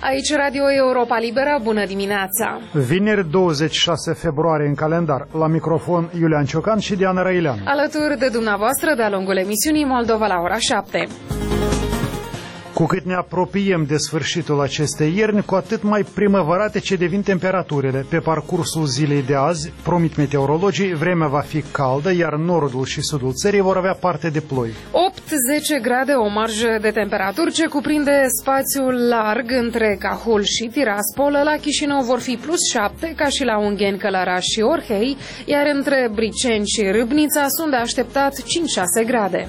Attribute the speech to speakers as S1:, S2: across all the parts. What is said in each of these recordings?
S1: Aici Radio Europa Liberă, bună dimineața!
S2: Vineri 26 februarie în calendar, la microfon Iulian Ciocan și Diana Răileanu.
S1: Alături de dumneavoastră de-a lungul emisiunii Moldova la ora 7.
S2: Cu cât ne apropiem de sfârșitul acestei ierni, cu atât mai primăvărate ce devin temperaturile. Pe parcursul zilei de azi, promit meteorologii, vremea va fi caldă, iar nordul și sudul țării vor avea parte de ploi.
S1: 8-10 grade, o marjă de temperaturi ce cuprinde spațiul larg între Cahul și Tiraspol. La Chișinău vor fi +7, ca și la Ungheni, Călăraș și Orhei, iar între Briceni și Râbnița sunt de așteptat 5-6 grade.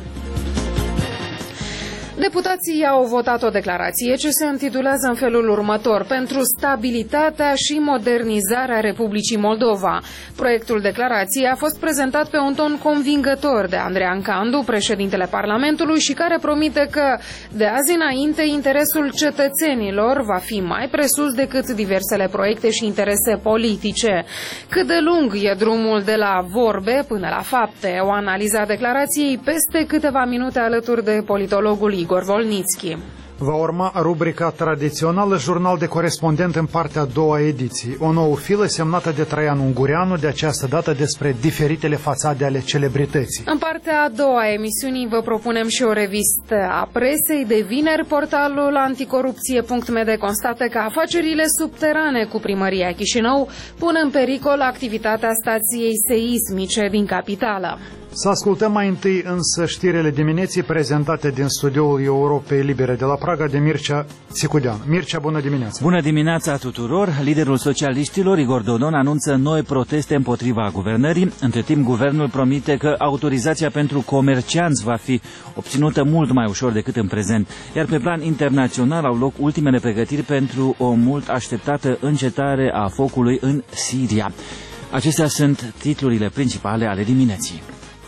S1: Deputații au votat o declarație ce se intitulează în felul următor: pentru stabilitatea și modernizarea Republicii Moldova. Proiectul declarației a fost prezentat pe un ton convingător de Andrean Candu, președintele Parlamentului, și care promite că de azi înainte interesul cetățenilor va fi mai presus decât diversele proiecte și interese politice. Cât de lung e drumul de la vorbe până la fapte? O analiză a declarației peste câteva minute alături de politologul Igor Volnitski.
S2: Va urma rubrica tradițională, jurnal de corespondent în partea a doua ediții. O nouă filă semnată de Traian Ungureanu, de această dată despre diferitele fațade ale celebrității.
S1: În partea a doua a emisiunii vă propunem și o revistă a presei. De vineri, portalul anticorupție.md constată că afacerile subterane cu primăria Chișinău pun în pericol activitatea stației seismice din capitală.
S2: Să ascultăm mai întâi însă știrile dimineții prezentate din studioul Europei Libere de la Praga de Mircea Țicudean. Mircea, bună dimineața!
S3: Bună dimineața tuturor! Liderul socialiștilor, Igor Dodon, anunță noi proteste împotriva guvernării. Între timp, guvernul promite că autorizația pentru comercianți va fi obținută mult mai ușor decât în prezent. Iar pe plan internațional au loc ultimele pregătiri pentru o mult așteptată încetare a focului în Siria. Acestea sunt titlurile principale ale dimineții.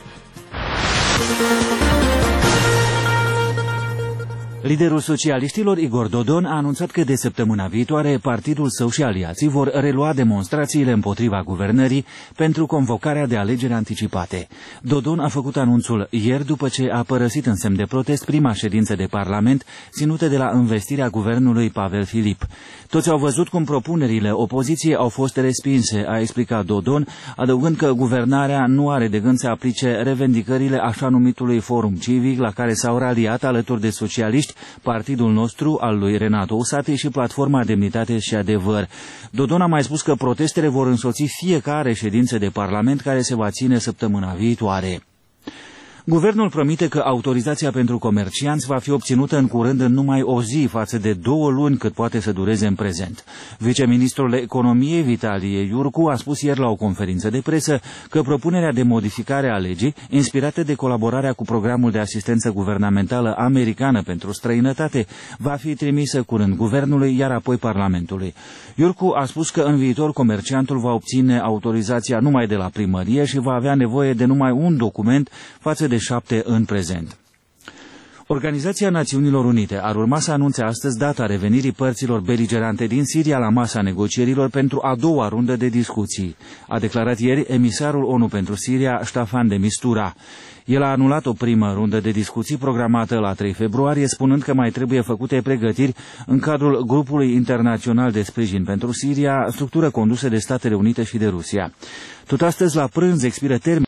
S3: Liderul socialiștilor, Igor Dodon, a anunțat că de săptămâna viitoare partidul său și aliații vor relua demonstrațiile împotriva guvernării pentru convocarea de alegeri anticipate. Dodon a făcut anunțul ieri după ce a părăsit în semn de protest prima ședință de parlament ținută de la învestirea guvernului Pavel Filip. Toți au văzut cum propunerile opoziției au fost respinse, a explicat Dodon, adăugând că guvernarea nu are de gând să aplice revendicările așa numitului forum civic la care s-au raliat alături de socialiști partidul nostru al lui Renato Usati și platforma Demnitate și Adevăr. Dodon a mai spus că protestele vor însoți fiecare ședință de parlament care se va ține săptămâna viitoare. Guvernul promite că autorizația pentru comercianți va fi obținută în curând în numai o zi față de 2 luni cât poate să dureze în prezent. Viceministrul Economiei, Vitalie Iurcu, a spus ieri la o conferință de presă că propunerea de modificare a legii, inspirată de colaborarea cu programul de asistență guvernamentală americană pentru străinătate, va fi trimisă curând guvernului, iar apoi Parlamentului. Iurcu a spus că în viitor comerciantul va obține autorizația numai de la primărie și va avea nevoie de numai un document față de 7 în prezent. Organizația Națiunilor Unite ar urma să anunțe astăzi data revenirii părților beligerante din Siria la masa negocierilor pentru a doua rundă de discuții, a declarat ieri emisarul ONU pentru Siria, Staffan de Mistura. El a anulat o primă rundă de discuții programată la 3 februarie, spunând că mai trebuie făcute pregătiri în cadrul grupului internațional de sprijin pentru Siria, structură condusă de Statele Unite și de Rusia. Tot astăzi, la prânz, expiră termenul